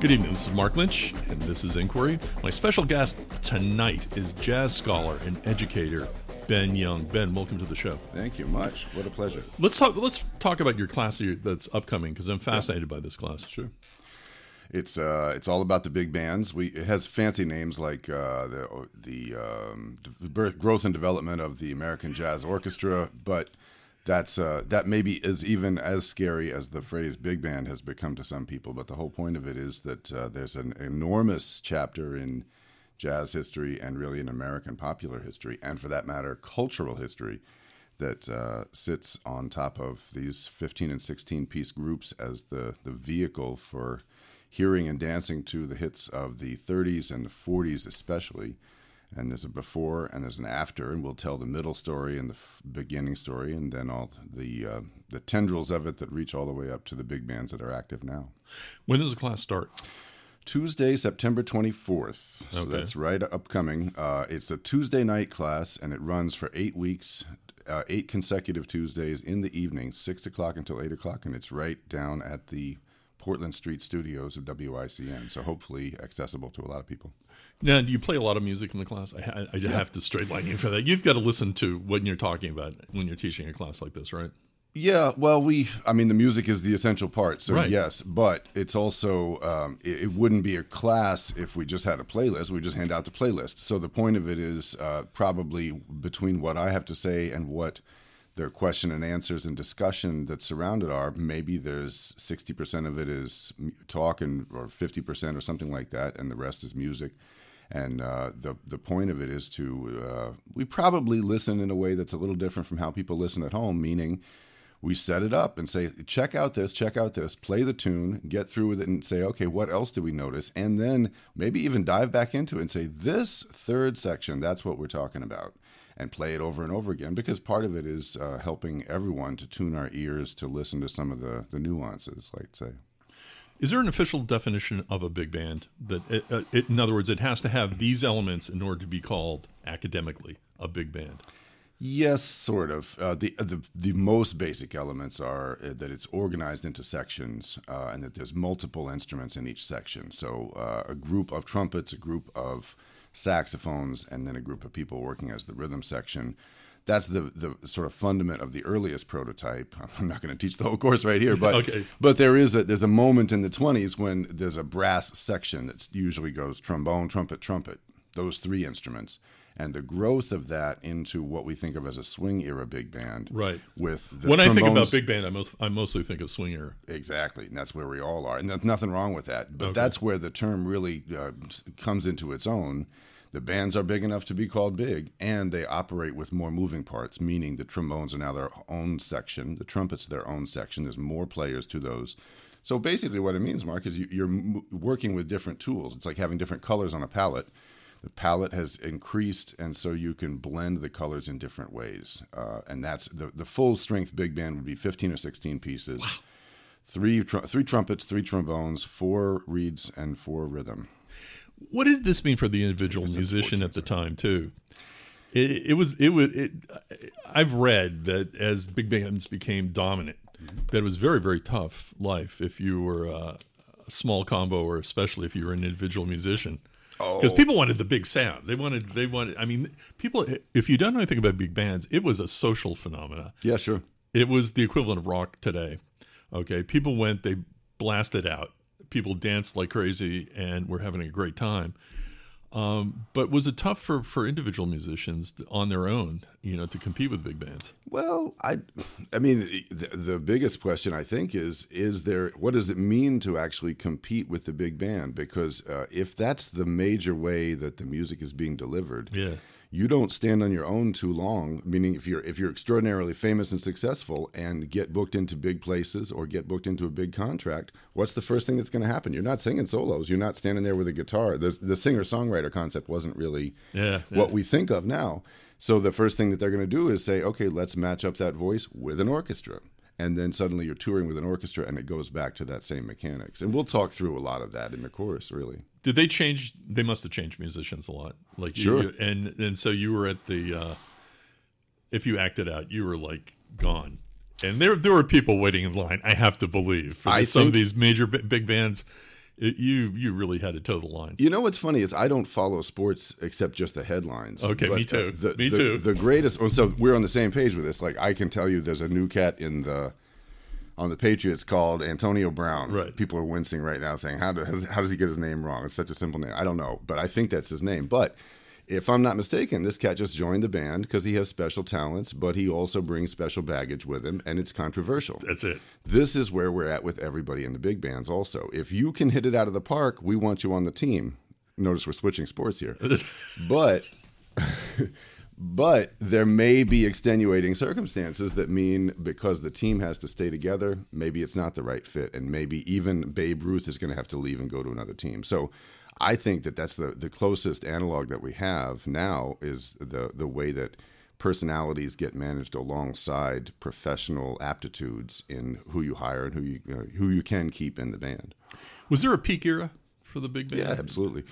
Good evening, this is Mark Lynch, and this is Inquiry. My special guest tonight is jazz scholar and educator Ben Young. Ben, welcome to the show. Thank you much. What a pleasure. Let's talk about your class that's upcoming, because I'm fascinated by this class. Sure. It's all about the big bands. It has fancy names like the growth and development of the American Jazz Orchestra, but that maybe is even as scary as the phrase big band has become to some people. But the whole point of it is that there's an enormous chapter in jazz history and really in American popular history, and for that matter, cultural history, that sits on top of these 15 and 16 piece groups as the vehicle for hearing and dancing to the hits of the 30s and the 40s especially. And there's a before and there's an after, and we'll tell the middle story and the beginning story, and then all the tendrils of it that reach all the way up to the big bands that are active now. When does the class start? Tuesday, September 24th. So Okay. that's right upcoming. It's a Tuesday night class, and it runs for 8 weeks, 8 consecutive Tuesdays in the evening, 6 o'clock until 8 o'clock, and it's right down at the Portland Street studios of WICN, so hopefully accessible to a lot of people. Now, do you play a lot of music in the class? I have to straight line you for that. You've got to listen to what you're talking about when you're teaching a class like this, right? Yeah, well, the music is the essential part, so Right. yes, but it's also, it wouldn't be a class if we just had a playlist. We just hand out the playlist. So the point of it is probably between what I have to say and what their question and answers and discussion that surround it are, maybe there's 60% of it is talk or 50% or something like that, and the rest is music. And the point of it is we probably listen in a way that's a little different from how people listen at home, meaning we set it up and say, check out this, play the tune, get through with it and say, okay, what else did we notice? And then maybe even dive back into it and say, this third section, that's what we're talking about. And play it over and over again, because part of it is helping everyone to tune our ears to listen to some of the nuances, let's say. Is there an official definition of a big band? That in other words, it has to have these elements in order to be called academically a big band? Yes, sort of. The most basic elements are that it's organized into sections and that there's multiple instruments in each section. So a group of trumpets, a group of saxophones, and then a group of people working as the rhythm section. That's the sort of fundament of the earliest prototype. I'm not going to teach the whole course right here, but Okay. but there's a moment in the 20s when there's a brass section that usually goes trombone, trumpet, those three instruments. And the growth of that into what we think of as a swing era big band. Right. With the when trombones, I think about big band, I mostly think of swing era. Exactly, and that's where we all are, and there's nothing wrong with that. But that's where the term really comes into its own. The bands are big enough to be called big, and they operate with more moving parts, meaning the trombones are now their own section, the trumpets their own section. There's more players to those. So basically what it means, Mark, is you're working with different tools. It's like having different colors on a palette. The palette has increased, and so you can blend the colors in different ways. And that's the full-strength big band would be 15 or 16 pieces. Wow. Three trumpets, 3 trombones, 4 reeds, and 4 rhythm. What did this mean for the individual musician at the time, too? I've read that as big bands became dominant, that it was very, very tough life if you were a small combo, or especially if you were an individual musician. Because people wanted the big sound. They wanted. I mean, people. If you don't know anything about big bands, it was a social phenomena. Yeah, sure. It was the equivalent of rock today. Okay, people went. They blasted out. People danced like crazy, and were having a great time. But was it tough for individual musicians on their own, to compete with big bands? Well, I mean, the biggest question I think is there, what does it mean to actually compete with the big band? Because if that's the major way that the music is being delivered, yeah. You don't stand on your own too long. Meaning, if you're extraordinarily famous and successful and get booked into big places or get booked into a big contract, what's the first thing that's going to happen? You're not singing solos. You're not standing there with a guitar. The singer-songwriter concept wasn't really what we think of now. So the first thing that they're going to do is say, okay, let's match up that voice with an orchestra. And then suddenly you're touring with an orchestra, and it goes back to that same mechanics. And we'll talk through a lot of that in the course, really. Did they change? They must have changed musicians a lot. Like sure. And so you were at the, if you acted out, you were like gone. And there were people waiting in line, I have to believe, for some of these major big bands. you really had to toe the line. You know what's funny is I don't follow sports except just the headlines. Okay, but, me too. Me too. too. The greatest. So we're on the same page with this. Like I can tell you, there's a new cat on the Patriots called Antonio Brown. Right. People are wincing right now, saying how does he get his name wrong? It's such a simple name. I don't know, but I think that's his name. But if I'm not mistaken, this cat just joined the band because he has special talents, but he also brings special baggage with him, and it's controversial. That's it. This is where we're at with everybody in the big bands also. If you can hit it out of the park, we want you on the team. Notice we're switching sports here. But there may be extenuating circumstances that mean because the team has to stay together, maybe it's not the right fit, and maybe even Babe Ruth is going to have to leave and go to another team. So I think that's the closest analog that we have now is the way that personalities get managed alongside professional aptitudes in who you hire and who you can keep in the band. Was there a peak era for the big band? Yeah, absolutely.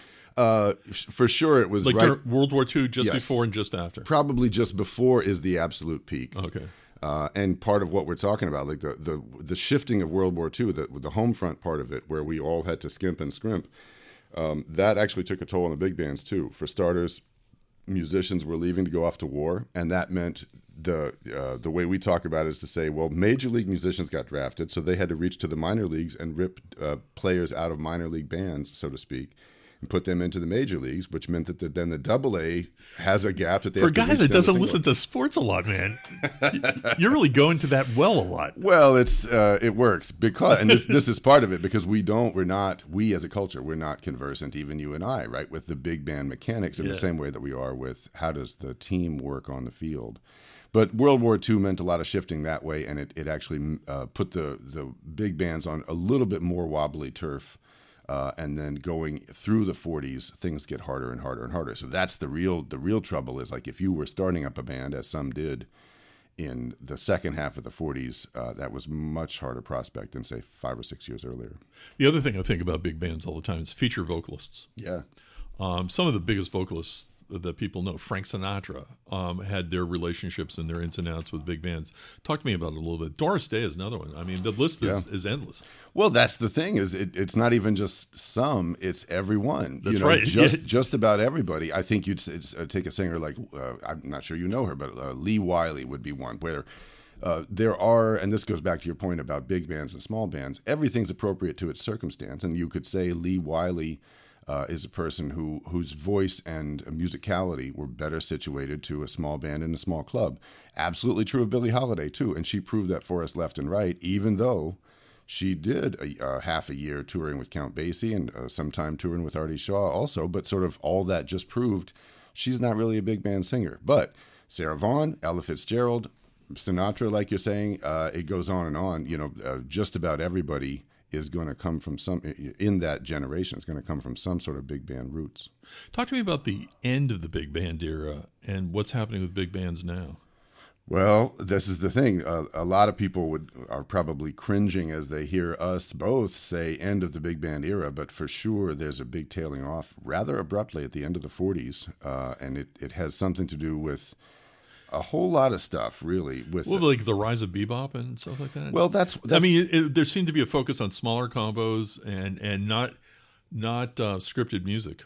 For sure, it was like right, World War II, just yes. before and just after. Probably just before is the absolute peak. Okay. And part of what we're talking about, like the shifting of World War II, the home front part of it, where we all had to skimp and scrimp, that actually took a toll on the big bands too. For starters, musicians were leaving to go off to war, and that meant the way we talk about it is to say, well, major league musicians got drafted, so they had to reach to the minor leagues and rip players out of minor league bands, so to speak, and put them into the major leagues, which meant that then the Double-A has a gap that they for have to a guy reach that down doesn't to listen to sports a lot, man. You're really going to that well a lot. Well, it works because, and this is part of it, because we as a culture, we're not conversant, even you and I, right, with the big band mechanics in the same way that we are with how does the team work on the field. But World War II meant a lot of shifting that way, and it actually put the big bands on a little bit more wobbly turf. And then going through the 40s, things get harder and harder and harder. So that's the real trouble is, like, if you were starting up a band, as some did in the second half of the 40s, that was much harder prospect than, say, 5 or 6 years earlier. The other thing I think about big bands all the time is feature vocalists. Yeah. Some of the biggest vocalists that people know, Frank Sinatra, had their relationships and their ins and outs with big bands. Talk to me about it a little bit. Doris Day is another one. I mean, the list is endless. Well, that's the thing is it's not even just some, it's everyone. That's right. Just about everybody. I think you'd take a singer like, I'm not sure you know her, but Lee Wiley would be one where there are, and this goes back to your point about big bands and small bands, everything's appropriate to its circumstance. And you could say Lee Wiley is a person whose voice and musicality were better situated to a small band and a small club. Absolutely true of Billie Holiday, too. And she proved that for us left and right, even though she did half a year touring with Count Basie and some time touring with Artie Shaw also. But sort of all that just proved she's not really a big band singer. But Sarah Vaughan, Ella Fitzgerald, Sinatra, like you're saying, it goes on and on. Just about everybody is going to come from in that generation. It's going to come from some sort of big band roots. Talk to me about the end of the big band era and what's happening with big bands now. Well, this is the thing. A lot of people are probably cringing as they hear us both say end of the big band era, but for sure there's a big tailing off rather abruptly at the end of the 40s, and it has something to do with a whole lot of stuff, really. Like the rise of bebop and stuff like that. Well, that's I mean, there seemed to be a focus on smaller combos and not scripted music,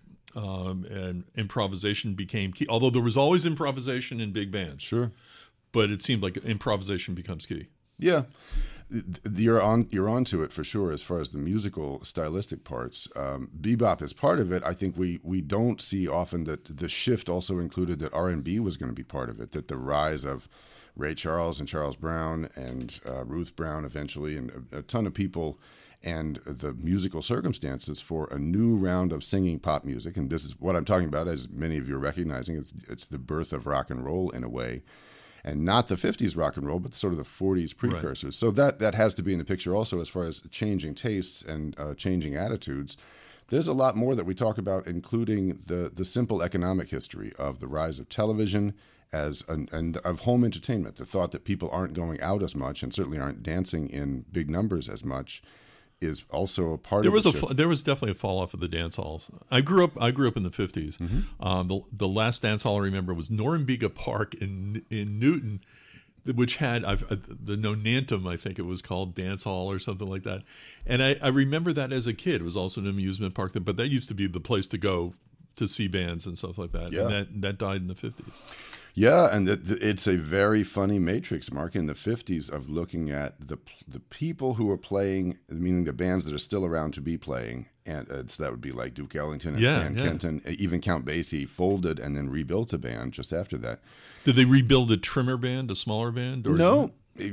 and improvisation became key. Although there was always improvisation in big bands, sure, but it seemed like improvisation becomes key. Yeah. You're onto it for sure as far as the musical stylistic parts. Bebop is part of it. I think we don't see often that the shift also included that R&B was going to be part of it, that the rise of Ray Charles and Charles Brown and Ruth Brown eventually and a ton of people and the musical circumstances for a new round of singing pop music. And this is what I'm talking about, as many of you are recognizing. It's the birth of rock and roll in a way. And not the 50s rock and roll, but sort of the 40s precursors. Right. So that has to be in the picture also as far as changing tastes and changing attitudes. There's a lot more that we talk about, including the simple economic history of the rise of television and of home entertainment. The thought that people aren't going out as much and certainly aren't dancing in big numbers as much is also a part of it. There was definitely a fall off of the dance halls. I grew up in the 50s. Mm-hmm. The last dance hall I remember was Norumbega Park in Newton, which had the Nonantum, I think it was called, dance hall or something like that. And I remember that as a kid. It was also an amusement park, but that used to be the place to go to see bands and stuff like that. Yeah. And that died in the 50s. Yeah, and it's a very funny matrix, Mark, in the 50s of looking at the people who are playing, meaning the bands that are still around to be playing, and so that would be like Duke Ellington and Stan Kenton. Even Count Basie folded and then rebuilt a band just after that. Did they rebuild a trimmer band, a smaller band? Or no.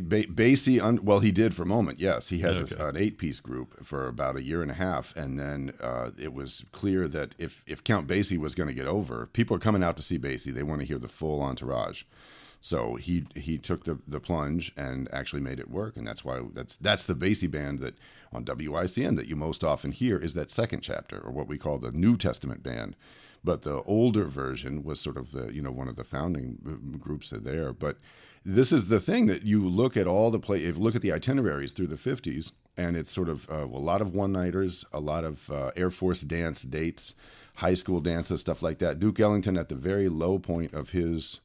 Basie, well, he did for a moment, yes. He has an 8-piece group for about a year and a half, and then it was clear that if Count Basie was going to get over, people are coming out to see Basie. They want to hear the full entourage. So he took the plunge and actually made it work, and that's why that's the Basie band that on WICN that you most often hear is that second chapter, or what we call the New Testament band. But the older version was sort of one of the founding groups there. But this is the thing that you look at all the if you look at the itineraries through the 50s, and it's sort of a lot of one-nighters, a lot of Air Force dance dates, high school dances, stuff like that. Duke Ellington at the very low point of his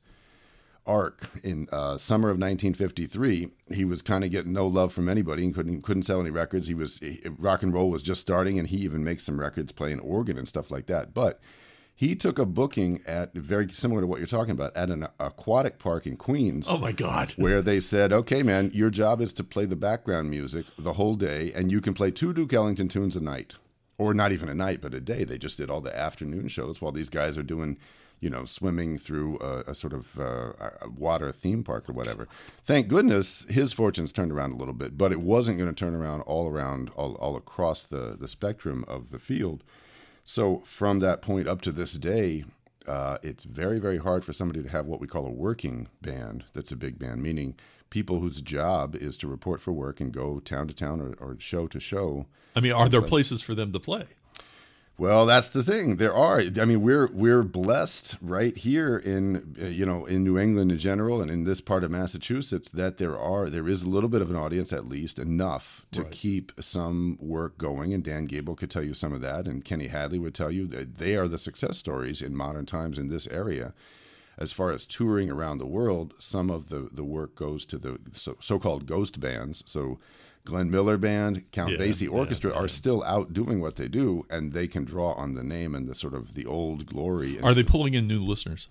arc in summer of 1953, he was kind of getting no love from anybody and couldn't sell any records. Rock and roll was just starting, and he even makes some records playing organ and stuff like that. But he took a booking at, very similar to what you're talking about, at an aquatic park in Queens. Oh, my God. Where they said, okay, man, your job is to play the background music the whole day, and you can play 2 Duke Ellington tunes a night. Or not even a night, but a day. They just did all the afternoon shows while these guys are doing, swimming through a sort of a water theme park or whatever. Thank goodness his fortunes turned around a little bit, but it wasn't going to turn around all across the spectrum of the field. So from that point up to this day, it's very, very hard for somebody to have what we call a working band that's a big band, meaning people whose job is to report for work and go town to town or show to show. I mean, are there places for them to play? Well, that's the thing. There are. I mean, we're blessed right here in in New England in general, and in this part of Massachusetts, that there is a little bit of an audience, at least enough to keep some work going. And Dan Gable could tell you some of that, and Kenny Hadley would tell you that they are the success stories in modern times in this area. As far as touring around the world, some of the work goes to the so-called ghost bands. So Glenn Miller Band, Count Basie Orchestra are still out doing what they do, and they can draw on the name and the sort of the old glory. Are they pulling in new listeners?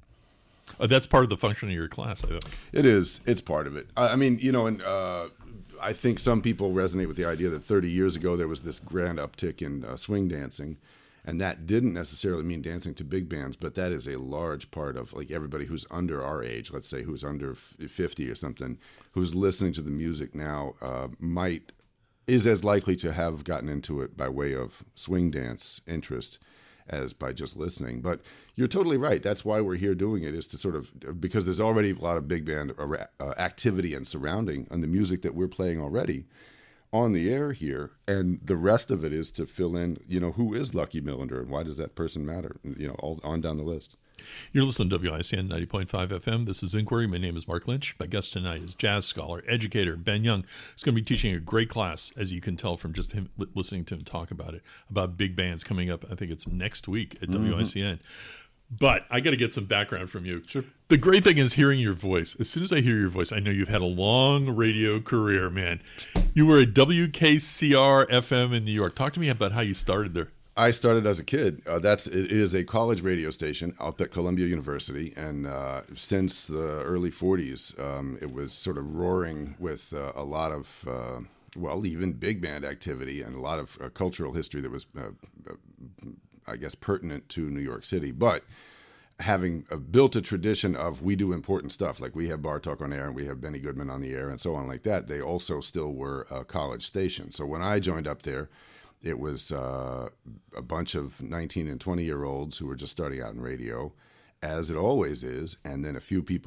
That's part of the function of your class, I think. It is. It's part of it. I mean, I think some people resonate with the idea that 30 years ago there was this grand uptick in swing dancing. And that didn't necessarily mean dancing to big bands, but that is a large part of like everybody who's under our age, let's say who's under 50 or something, who's listening to the music now is as likely to have gotten into it by way of swing dance interest as by just listening. But you're totally right. That's why we're here doing it, is to sort of, because there's already a lot of big band activity and surrounding on the music that we're playing already on the air here, and the rest of it is to fill in, who is Lucky Millinder and why does that person matter, all on down the list. You're listening to WICN 90.5 FM. This is Inquiry. My name is Mark Lynch. My guest tonight is jazz scholar, educator Ben Young, who's going to be teaching a great class, as you can tell from just him listening to him talk about it, about big bands coming up. I think it's next week at WICN. But I got to get some background from you. Sure. The great thing is hearing your voice. As soon as I hear your voice, I know you've had a long radio career, man. You were at WKCR FM in New York. Talk to me about how you started there. I started as a kid. It is a college radio station up at Columbia University, and since the early 40s, it was sort of roaring with a lot of, even big band activity and a lot of cultural history that was I guess, pertinent to New York City, but having built a tradition of we do important stuff, like we have Bar Talk on air and we have Benny Goodman on the air and so on like that, they also still were a college station. So when I joined up there, it was a bunch of 19 and 20-year-olds who were just starting out in radio, as it always is, and then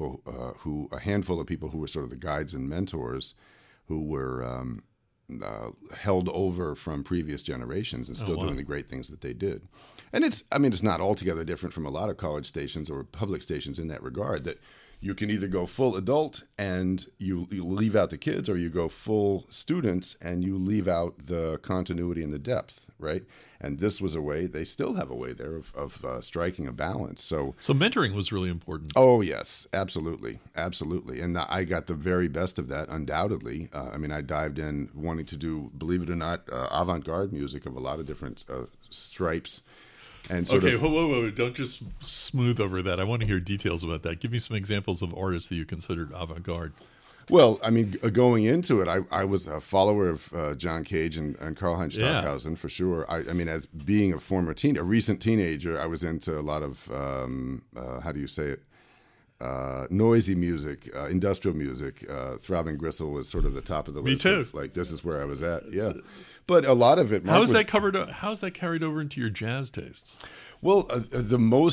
a handful of people who were sort of the guides and mentors who were held over from previous generations and still doing the great things that they did. And it's not altogether different from a lot of college stations or public stations in that regard, that You can either go full adult and you leave out the kids, or you go full students and you leave out the continuity and the depth, right? And this was a way, they still have a way there of striking a balance. So mentoring was really important. Oh, yes, absolutely. Absolutely. And I got the very best of that, undoubtedly. I mean, I dived in wanting to do, believe it or not, avant-garde music of a lot of different stripes. And whoa. Don't just smooth over that. I want to hear details about that. Give me some examples of artists that you considered avant-garde. Well, I mean, going into it, I was a follower of John Cage and Karlheinz Stockhausen, for sure. I mean, as being a recent teenager, I was into a lot of, how do you say it, noisy music, industrial music. Throbbing Gristle was sort of the top of the list. Me too. Like, this is where I was at, yeah. But a lot of it... How is that carried over into your jazz tastes? Well, the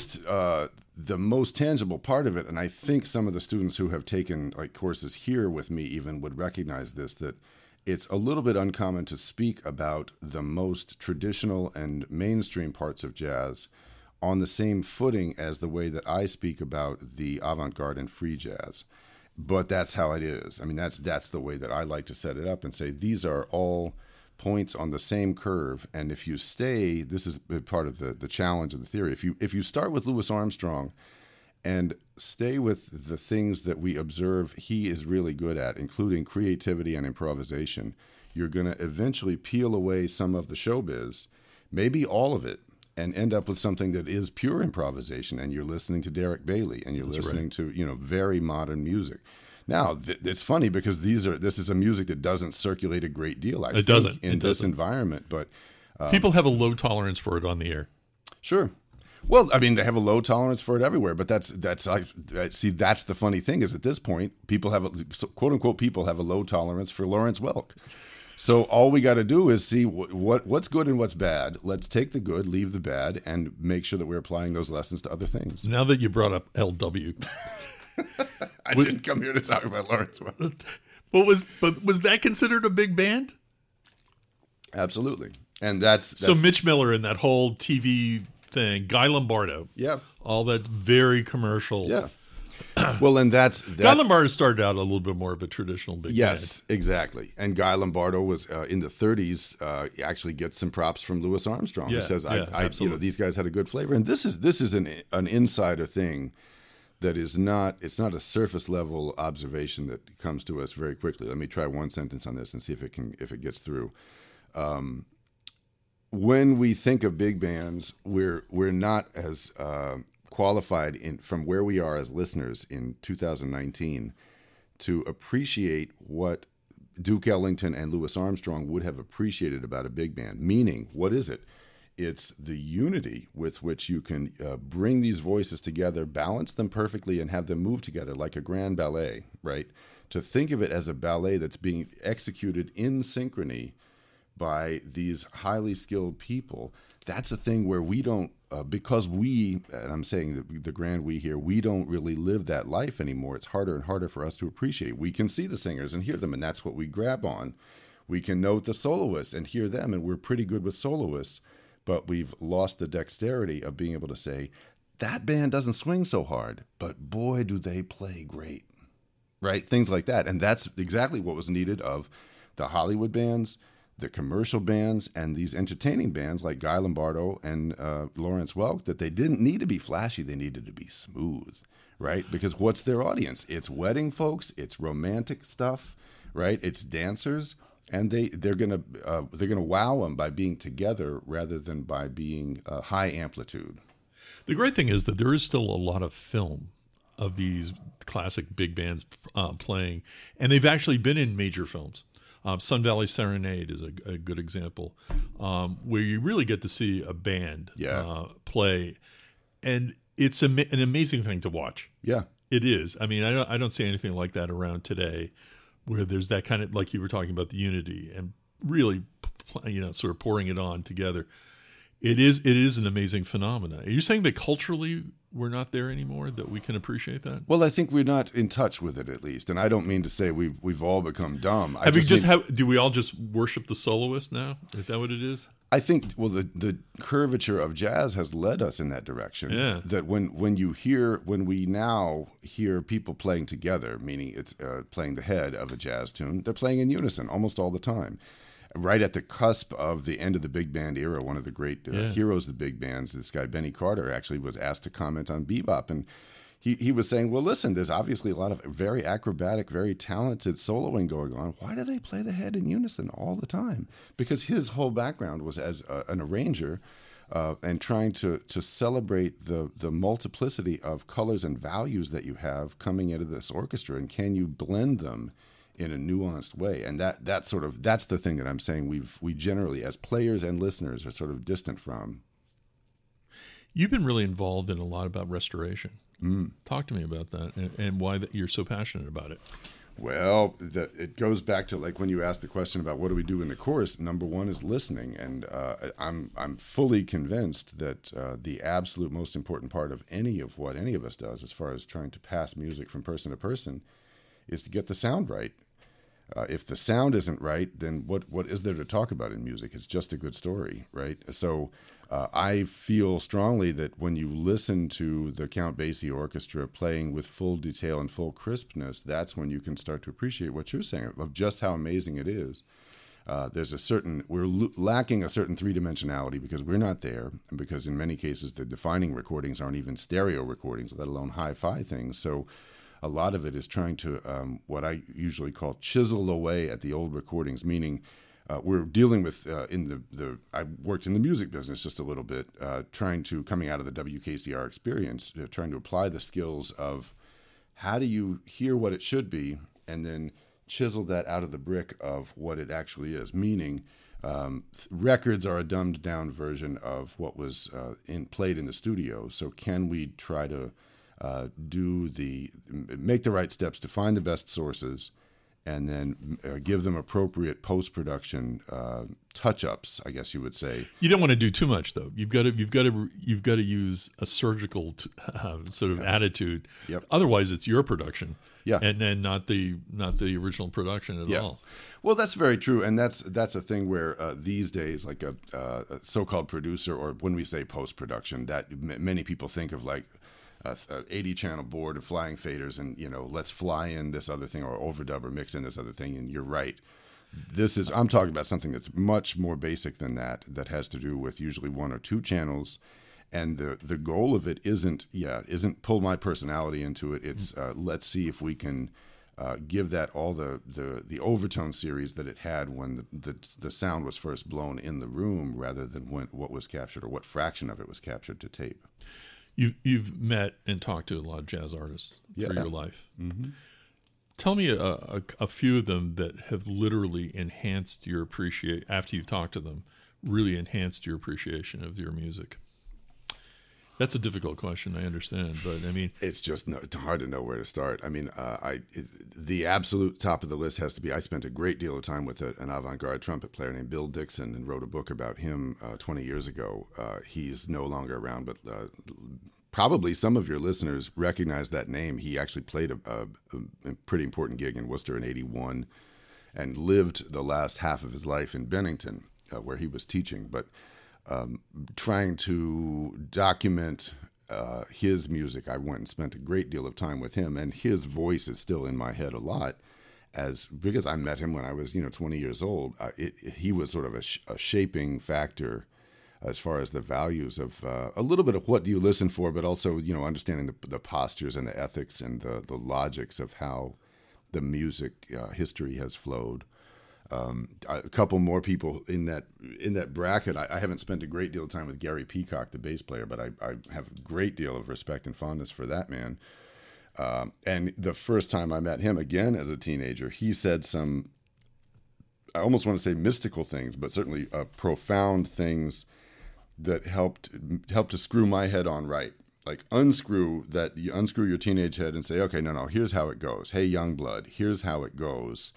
most tangible part of it, and I think some of the students who have taken like courses here with me even would recognize this, that it's a little bit uncommon to speak about the most traditional and mainstream parts of jazz on the same footing as the way that I speak about the avant-garde and free jazz. But that's how it is. I mean, that's the way that I like to set it up and say these are all points on the same curve, and if you stay, this is part of the challenge of the theory. If you start with Louis Armstrong and stay with the things that we observe he is really good at, including creativity and improvisation, you're going to eventually peel away some of the showbiz, maybe all of it, and end up with something that is pure improvisation. And you're listening to Derek Bailey, and you're listening to very modern music. Now, it's funny because this is a music that doesn't circulate a great deal, I think, in this environment. But people have a low tolerance for it on the air. Sure. Well, I mean, they have a low tolerance for it everywhere. But that's the funny thing is at this point, people have quote unquote people have a low tolerance for Lawrence Welk. So all we got to do is see what's good and what's bad. Let's take the good, leave the bad, and make sure that we're applying those lessons to other things. Now that you brought up LW. I didn't come here to talk about Lawrence Welk. But was that considered a big band? Absolutely. And that's so Mitch Miller and that whole TV thing, Guy Lombardo. Yeah. All that very commercial. Yeah. Well, and Guy Lombardo started out a little bit more of a traditional big band. Yes, exactly. And Guy Lombardo was in the 30s. Actually, gets some props from Louis Armstrong, who says, these guys had a good flavor." And this is an insider thing. That is not, it's not a surface level observation that comes to us very quickly. Let me try one sentence on this and see if it gets through. When we think of big bands, we're not as qualified from where we are as listeners in 2019 to appreciate what Duke Ellington and Louis Armstrong would have appreciated about a big band. Meaning, what is it? It's the unity with which you can bring these voices together, balance them perfectly, and have them move together like a grand ballet, right? To think of it as a ballet that's being executed in synchrony by these highly skilled people, that's a thing where we don't, because we, and I'm saying the grand we here, we don't really live that life anymore. It's harder and harder for us to appreciate. We can see the singers and hear them, and that's what we grab on. We can note the soloists and hear them, and we're pretty good with soloists. But we've lost the dexterity of being able to say, that band doesn't swing so hard, but boy, do they play great, right? Things like that. And that's exactly what was needed of the Hollywood bands, the commercial bands, and these entertaining bands like Guy Lombardo and Lawrence Welk, that they didn't need to be flashy. They needed to be smooth, right? Because what's their audience? It's wedding folks. It's romantic stuff, right? It's dancers. And they're gonna wow them by being together rather than by being high amplitude. The great thing is that there is still a lot of film of these classic big bands playing, and they've actually been in major films. Sun Valley Serenade is a good example, where you really get to see a band play, and it's an amazing thing to watch. Yeah, it is. I mean, I don't see anything like that around today, where there's that kind of, like you were talking about, the unity and really, sort of pouring it on together. It is an amazing phenomenon. Are you saying that culturally we're not there anymore, that we can appreciate that? Well, I think we're not in touch with it, at least. And I don't mean to say we've all become dumb. Do we all just worship the soloist now? Is that what it is? I think, well, the curvature of jazz has led us in that direction. Yeah. That when we now hear people playing together, meaning it's playing the head of a jazz tune, they're playing in unison almost all the time. Right at the cusp of the end of the big band era, one of the great heroes of the big bands, this guy Benny Carter, actually was asked to comment on bebop, and he was saying, well, listen, there's obviously a lot of very acrobatic, very talented soloing going on. Why do they play the head in unison all the time? Because his whole background was as an arranger and trying to celebrate the multiplicity of colors and values that you have coming into this orchestra, and can you blend them in a nuanced way? And that's the thing that I'm saying we generally, as players and listeners, are sort of distant from. You've been really involved in a lot about restoration. Talk to me about that and why you're so passionate about it. Well, it goes back to, like, when you asked the question about what do we do in the chorus, number one is listening. And I'm fully convinced that the absolute most important part of what any of us does as far as trying to pass music from person to person is to get the sound right. If the sound isn't right, then what is there to talk about in music? It's just a good story, right? So I feel strongly that when you listen to the Count Basie Orchestra playing with full detail and full crispness, that's when you can start to appreciate what you're saying of just how amazing it is. We're lacking a certain three-dimensionality because we're not there, and because in many cases the defining recordings aren't even stereo recordings, let alone hi-fi things. So a lot of it is trying to what I usually call chisel away at the old recordings, meaning we're dealing with I worked in the music business just a little bit, coming out of the WKCR experience, trying to apply the skills of how do you hear what it should be and then chisel that out of the brick of what it actually is, meaning records are a dumbed down version of what was played in the studio. So can we try to make the right steps to find the best sources, and then give them appropriate post-production touch-ups, I guess you would say. You don't want to do too much, though. You've got to use a surgical sort of attitude. Yep. Otherwise, it's your production. Yeah. And then not the original production at all. Well, that's very true, and that's a thing where these days, like a so-called producer, or when we say post-production, that many people think of like a 80-channel board of flying faders, and let's fly in this other thing, or overdub or mix in this other thing. And you're right. I'm talking about something that's much more basic than that. That has to do with usually one or two channels, and the goal of it isn't pull my personality into it. It's let's see if we can give that all the overtone series that it had when the sound was first blown in the room, rather than what was captured or what fraction of it was captured to tape. You've met and talked to a lot of jazz artists through your life. Mm-hmm. Tell me a few of them that have literally enhanced your appreciation, after you've talked to them, really enhanced your appreciation of your music. That's a difficult question, I understand, but I mean, it's just hard to know where to start. I mean, the absolute top of the list has to be, I spent a great deal of time with an avant-garde trumpet player named Bill Dixon, and wrote a book about him 20 years ago. He's no longer around, but probably some of your listeners recognize that name. He actually played a pretty important gig in Worcester in '81, and lived the last half of his life in Bennington, where he was teaching. But trying to document his music, I went and spent a great deal of time with him, and his voice is still in my head a lot, because I met him when I was 20 years old. He was sort of a shaping factor as far as the values of a little bit of what do you listen for, but also understanding the postures and the ethics and the logics of how the music history has flowed. A couple more people in that bracket. I haven't spent a great deal of time with Gary Peacock, the bass player, but I have a great deal of respect and fondness for that man. And the first time I met him, again as a teenager, he said some, I almost want to say mystical things, but certainly profound things that helped to screw my head on right. Like unscrew your teenage head and say, okay, no, here's how it goes. Hey, young blood, here's how it goes.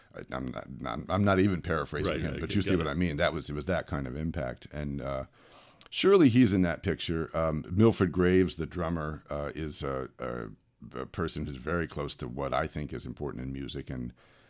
I'm not even paraphrasing him, but you see what I mean. It was that kind of impact, and surely he's in that picture. Milford Graves, the drummer, is a person who's very close to what I think is important in music, and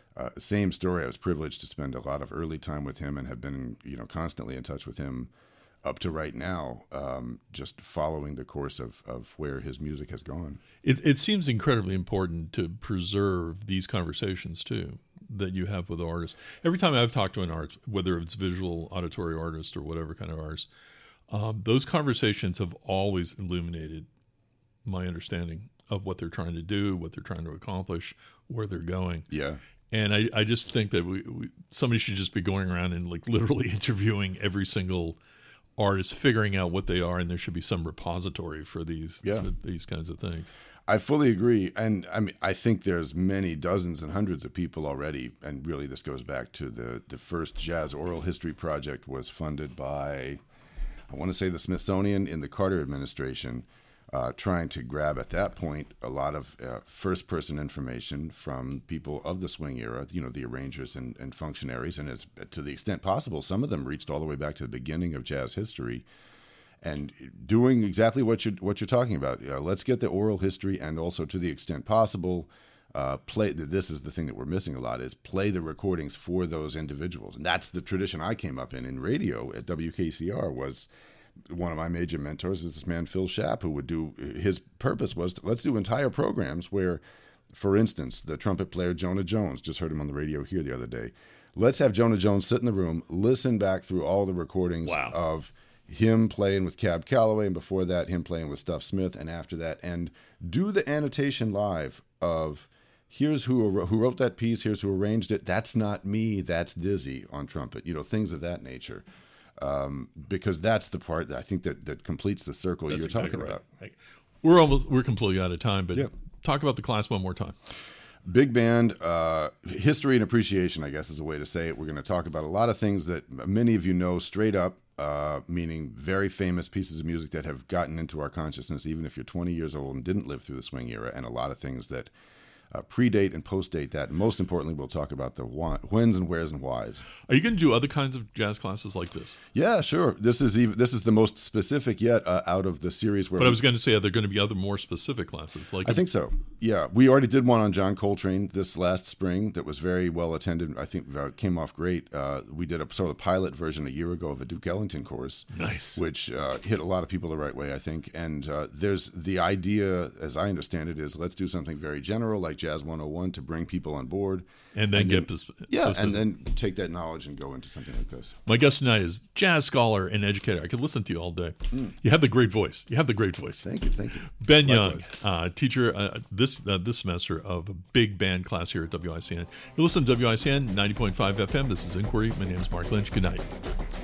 Same story. I was privileged to spend a lot of early time with him and have been, constantly in touch with him up to right now, just following the course of where his music has gone. It seems incredibly important to preserve these conversations, too, that you have with artists. Every time I've talked to an artist, whether it's visual, auditory artist, or whatever kind of artist, those conversations have always illuminated my understanding of what they're trying to do, what they're trying to accomplish, where they're going. Yeah. And I just think that somebody should just be going around and like literally interviewing every single artist, figuring out what they are, and there should be some repository for these kinds of things. I fully agree, and I think there's many dozens and hundreds of people already, and really this goes back to the first Jazz Oral History Project was funded by, I want to say, the Smithsonian in the Carter administration, trying to grab at that point a lot of first-person information from people of the swing era, the arrangers and functionaries, and to the extent possible, some of them reached all the way back to the beginning of jazz history, and doing exactly what you're talking about. Let's get the oral history, and also to the extent possible, play. This is the thing that we're missing a lot, is play the recordings for those individuals, and that's the tradition I came up in radio at WKCR. Was one of my major mentors is this man Phil Schaap, who would do, his purpose was let's do entire programs where, for instance, the trumpet player Jonah Jones, just heard him on the radio here the other day. Let's have Jonah Jones sit in the room, listen back through all the recordings of him playing with Cab Calloway, and before that him playing with Stuff Smith, and after that, and do the annotation live of here's who wrote that piece, here's who arranged it, that's not me, that's Dizzy on trumpet, things of that nature. Because that's the part that I think that completes the circle you're talking about. Right. We're completely out of time, but talk about the class one more time. Big band history and appreciation, I guess, is a way to say it. We're going to talk about a lot of things that many of you know straight up, meaning very famous pieces of music that have gotten into our consciousness, even if you're 20 years old and didn't live through the swing era, and a lot of things that predate and postdate that. And most importantly, we'll talk about the whens and wheres and whys. Are you going to do other kinds of jazz classes like this? Yeah, sure. This is the most specific yet out of the series. But I was going to say, are there going to be other more specific classes? I think so. Yeah, we already did one on John Coltrane this last spring that was very well attended. I think came off great. We did a sort of pilot version a year ago of a Duke Ellington course. Nice. Which hit a lot of people the right way, I think. And there's the idea, as I understand it, is let's do something very general like Jazz 101 to bring people on board. And then get this. And then take that knowledge and go into something like this. My guest tonight is jazz scholar and educator. I could listen to you all day. You have the great voice. Thank you. Ben Young, teacher this semester of a big band class here at WICN. You listen to WICN 90.5 FM. This is Inquiry. My name is Mark Lynch. Good night.